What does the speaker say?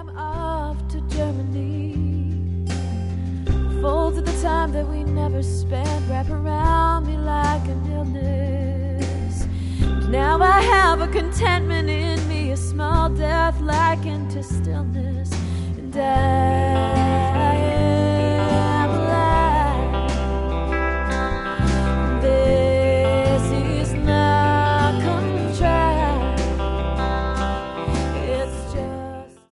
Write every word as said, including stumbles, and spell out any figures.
I'm off to Germany. Folds of the time that we never spent wrap around me like an illness. And now I have a contentment in me, a small death like into stillness. And I